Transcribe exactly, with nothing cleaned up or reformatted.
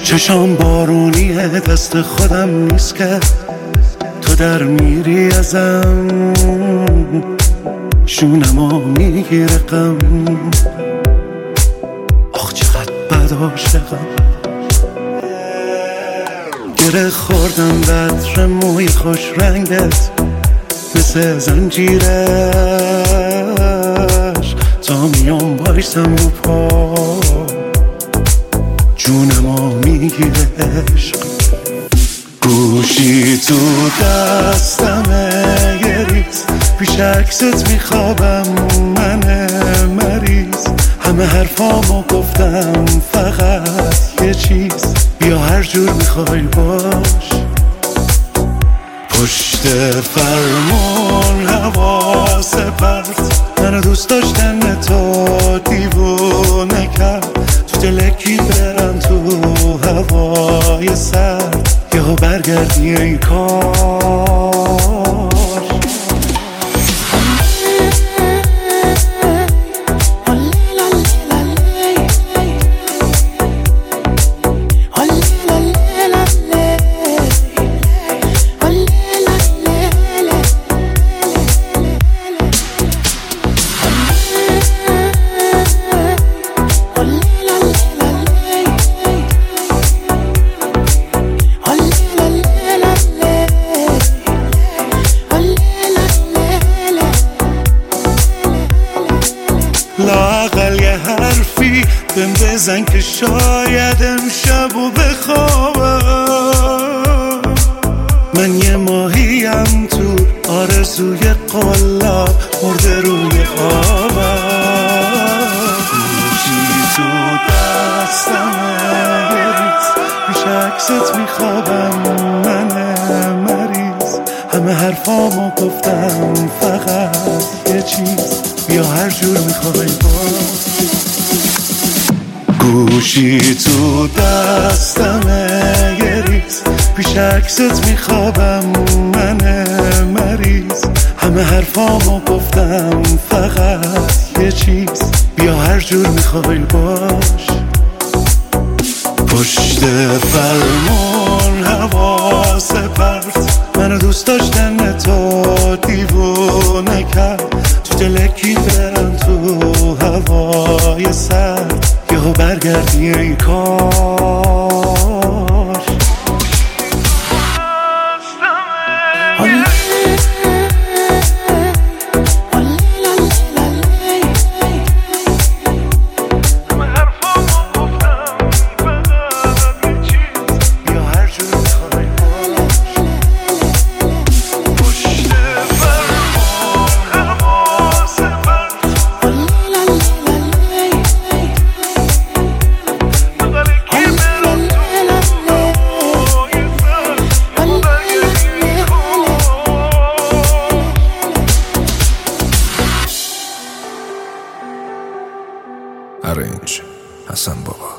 چشام بارونیه، دست خودم نیست که تو در میری ازم، شونمو میگیره غم. آخ چقدر بد عاشقم، گره خوردم به عطر موی خوش رنگت، مثل زنجیرش تا میام بایستم رو پا، جونمو میگیره عشق. گوشی تو دستمه یه ریز، پیش عکست میخوابم من مریض. همه حرفامو گفتم فقط یه چیز، بیا هر جور میخوای باش. پشت فرمون حواس پرت، منو دوست داشتن تو دیوونه کرد. تو دلکی برم تو هوای سرد، یهو برگردی ای کار. لااقل یه حرفی بهم بزن که شاید امشبو بخوابم. من یه ماهیم تو آرزوی قلاب، مرده روی آبم. گوشی تو دستمه یه ریز، پیش عکست میخوابم من مریض. همه حرفامو گفتم فقط یه چیز، بیا هر جور میخوای باش. گوشی تو دستمه یه ریز، پیش عکست میخوابم من مریض. همه حرفامو گفتم فقط یه چیز، بیا هر جور میخوای باش. پشت فرمون حواس پرت، منو دوست داشتن تو دیوونه کرد. تو دلکی برم تو هوای سرد، یهو برگردی ای کار. Arrange حسن بابا.